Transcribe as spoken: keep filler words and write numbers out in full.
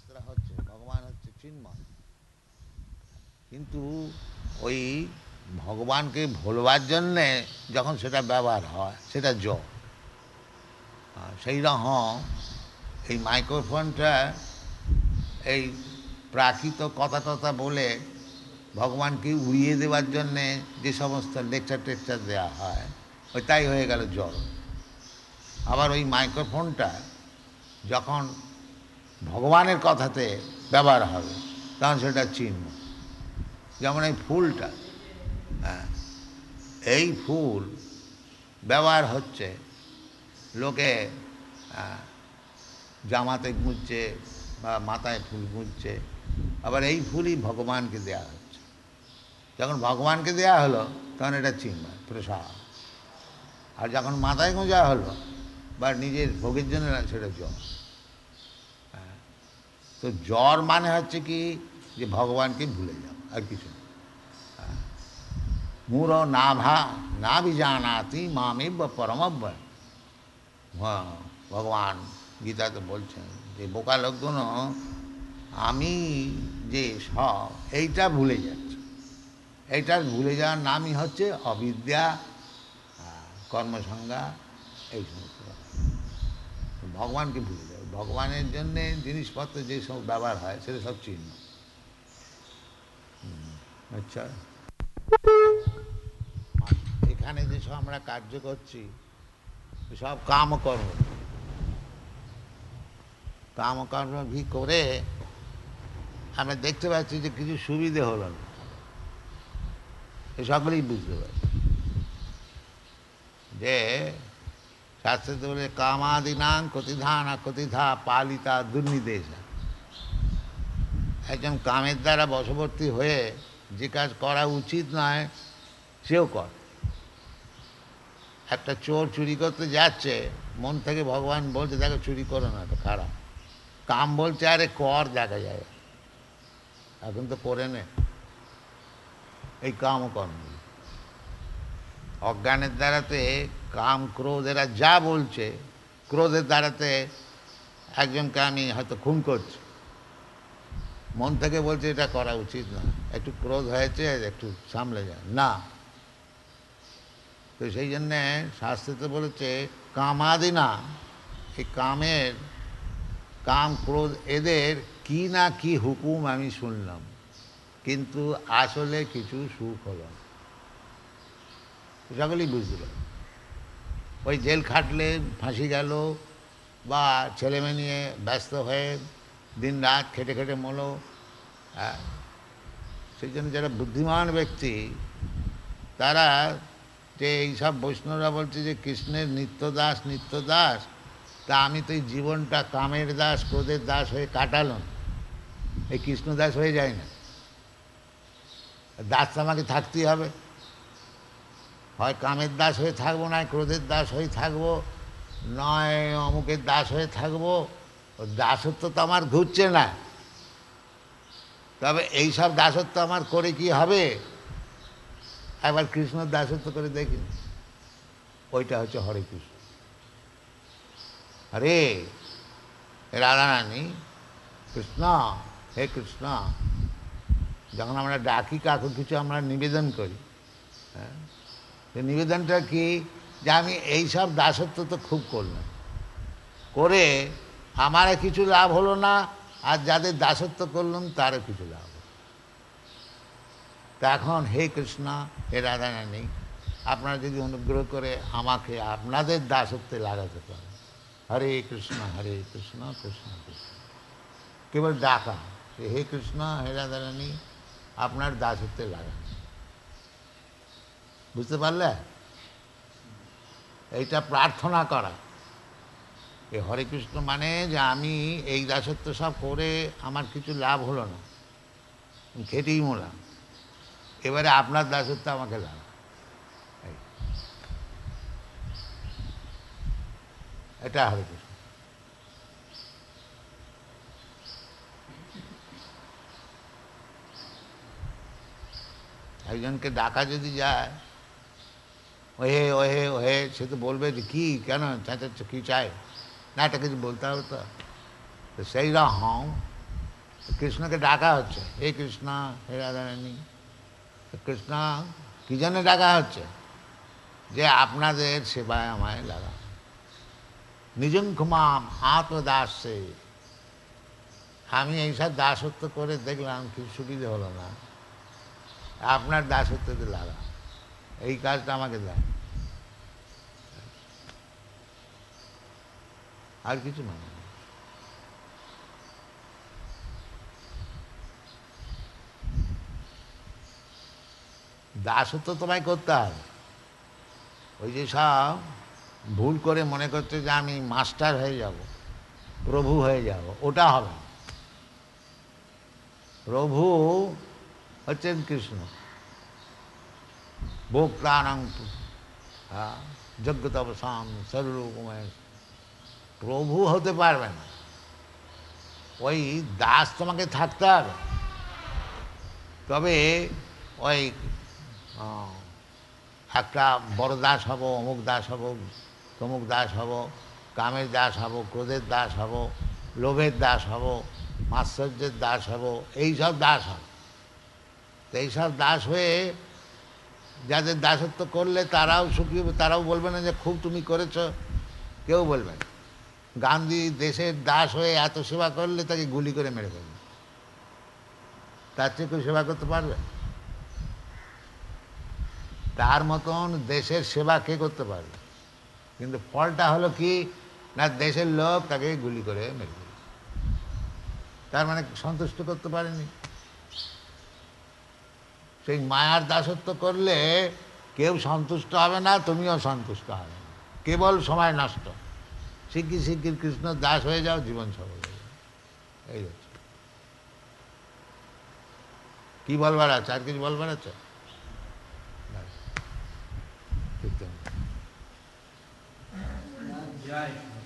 যাত্রা হচ্ছে, ভগবান হচ্ছে চিন্ময়, কিন্তু ওই ভগবানকে ভোলবার জন্যে যখন সেটা ব্যবহার হয় সেটা জ সেই রকম এই মাইক্রোফোনটা এই প্রাকৃত কথা টথা বলে ভগবানকে উড়িয়ে দেওয়ার জন্যে যে সমস্ত লেকচার টেকচার দেওয়া হয় ওই তাই হয়ে গেল জড়। আবার ওই মাইক্রোফোনটা যখন ভগবানের কথাতে ব্যবহার হবে তখন সেটা চিহ্ন। যেমন এই ফুলটা, হ্যাঁ, এই ফুল ব্যবহার হচ্ছে লোকে জামাতে গুঁজছে বা মাথায় ফুল গুঁজছে, আবার এই ফুলই ভগবানকে দেয়া হচ্ছে। যখন ভগবানকে দেয়া হলো তখন এটা চিন্ময় প্রসাদ, আর যখন মাথায় গোঁজা হলো বা নিজের ভোগের জন্য সেটা জ্বর। হ্যাঁ, তো জ্বর মানে হচ্ছে কি যে ভগবানকে ভুলে যাও, আর কিছু না। মূঢ় না ভা না বিজানাতি মামেব পরমব্যয়। হ্যাঁ, ভগবান গীতাতে বলছেন যে বোকা লোকগুলো আমি যে সব এইটা ভুলে যাচ্ছে। এইটা ভুলে যাওয়ার নামই হচ্ছে অবিদ্যা, কর্মসংজ্ঞা, এই সমস্ত। ভগবানকে ভুলে যাবে, ভগবানের জন্যে জিনিসপত্র যেসব ব্যবহার হয় সেটা সব চিহ্ন। আচ্ছা, এখানে যেসব আমরা কার্য করছি সব কামকর্ম, কামকর্ম ভি করে আমরা দেখতে পাচ্ছি যে কিছু সুবিধে হলো না, এ সকলেই বুঝতে পারছি যে শাস্ত্রে বলে কামাদিনাং কতিধানা কতিধা পালিতা দুর্নিদেশা। একজন কামের দ্বারা বশবর্তী হয়ে যে কাজ করা উচিত নয় সেও কর। একটা চোর চুরি করতে যাচ্ছে, মন থেকে ভগবান বলছে দেখো চুরি করো না, তো খারাপ। কাম বলছে আরে কর, দেখা যায় এখন তো করে নে। এই কাম কর্ম অজ্ঞানের দ্বারাতে কাম ক্রোধ এরা যা বলছে, ক্রোধের দ্বারাতে একজনকে আমি হয়তো খুন করছি, মন থেকে বলছে এটা করা উচিত না, একটু ক্রোধ হয়েছে একটু সামলে যায় না। তো সেই জন্যে শাস্ত্রতে বলেছে কামাদি না, এই কামের কাম ক্রোধ এদের কি না কি হুকুম আমি শুনলাম, কিন্তু আসলে কিছু সুখ হলো না। সকলেই বুঝতে পারে ওই জেল খাটলে ফাঁসি গেল, বা ছেলেমেয়ে নিয়ে ব্যস্ত হয়ে দিন রাত খেটে খেটে মলো। হ্যাঁ, সেই জন্য যারা বুদ্ধিমান ব্যক্তি তারা যে এইসব বৈষ্ণবরা বলছে যে কৃষ্ণের নিত্য দাস নিত্য দাস, তা আমি তো এই জীবনটা কামের দাস ক্রোধের দাস হয়ে কাটালাম, এই কৃষ্ণ দাস হয়ে যায় না। দাস তো আমাকে থাকতেই হবে, হয় কামের দাস হয়ে থাকবো, নয় ক্রোধের দাস হয়ে থাকবো, নয় অমুকের দাস হয়ে থাকবো। দাসত্ব তো আমার ঘুরছে না। তবে এইসব দাসত্ব আমার করে কি হবে, একবার কৃষ্ণর দাসত্ব করে দেখি, ওইটা হচ্ছে হরে কৃষ্ণ। হরে রাধারানী কৃষ্ণ, হে কৃষ্ণ। যখন আমরা ডাকি কাকু কিছু আমরা নিবেদন করি, হ্যাঁ, নিবেদনটা কি যে আমি এইসব দাসত্ব তো খুব করলাম, করে আমারও কিছু লাভ হলো না, আর যাদের দাসত্ব করলাম তারও কিছু লাভ হলো। তা এখন হে কৃষ্ণ, হে রাধারানী, আপনারা যদি অনুগ্রহ করে আমাকে আপনাদের দাসত্বে লাগাতে পারেন। হরে কৃষ্ণ হরে কৃষ্ণ কৃষ্ণ কৃষ্ণ, কেবল ডাকা হে কৃষ্ণ হে রাধারানী আপনার দাসত্বে লাগান। বুঝতে পারলে? এইটা প্রার্থনা করা। এই হরে কৃষ্ণ মানে যে আমি এই দাসত্ব সব করে আমার কিছু লাভ হলো না, খেটেই মোলাম, এবারে আপনার দাসত্ব আমাকে লাগা। এটা হরে কৃষ্ণ। একজনকে ডাকা যদি যায় ওহে ওহে ওহে, সে তো বলবে যে কী কেন চেঁচাচ্ছ, কী চাই না, এটা কিছু বলতে হবে তো। তো সেই রকম কৃষ্ণকে ডাকা হচ্ছে, হে কৃষ্ণ, হে রাধারানী। কৃষ্ণ কি জন্য ডাকা হচ্ছে? যে আপনাদের সেবায় আমায় লাগা। নিজঙ্কুমাম আত্মদাসে, আমি এইসব দাসত্ব করে দেখলাম কি সুবিধে হলো না, আপনার দাসত্বতে লাগা, এই কাজটা আমাকে দেয়, আর কিছু মানে না। দাসত্ব তোমায় করতে হবে। ওই যে সব ভুল করে মনে করছে যে আমি মাস্টার হয়ে যাব, প্রভু হয়ে যাব, ওটা হবে না। প্রভু হচ্ছেন কৃষ্ণ, ভোক্তানাং যজ্ঞতপসাম সর্বরূপময়। প্রভু হতে পারবে না, ওই দাস তোমাকে থাকতে হবে। তবে ওই একটা বড় দাস হব, অমুক দাস হব, তমুক দাস হব, কামের দাস হব, ক্রোধের দাস হব, লোভের দাস হব, মাৎসর্যের দাস হব, এইসব দাস হব। তো এইসব দাস হয়ে যাদের দাসত্ব করলে তারাও সুখী হবে, তারাও বলবে না যে খুব তুমি করেছ, কেউ বলবে না। গান্ধী দেশের দাস হয়ে এত সেবা করলে তাকে গুলি করে মেরে ফেলবে, তার চেয়ে কেউ সেবা করতে পারবে? তার মতন দেশের সেবা কে করতে পারবে? কিন্তু ফলটা হলো কি না, দেশের লোক তাকে গুলি করে মেরে ফেলবে, তার মানে সন্তুষ্ট করতে পারেনি। সেই মায়ার দাসত্ব করলে কেউ সন্তুষ্ট হবে না, তুমিও সন্তুষ্ট হবে না, কেবল সময় নষ্ট। শিগগির শিগগির কৃষ্ণ দাস হয়ে যাও, জীবন সফল হয়ে যাও। এই হচ্ছে। কি বলবার আছে? আর কিছু বলবার আছে? ঠিক।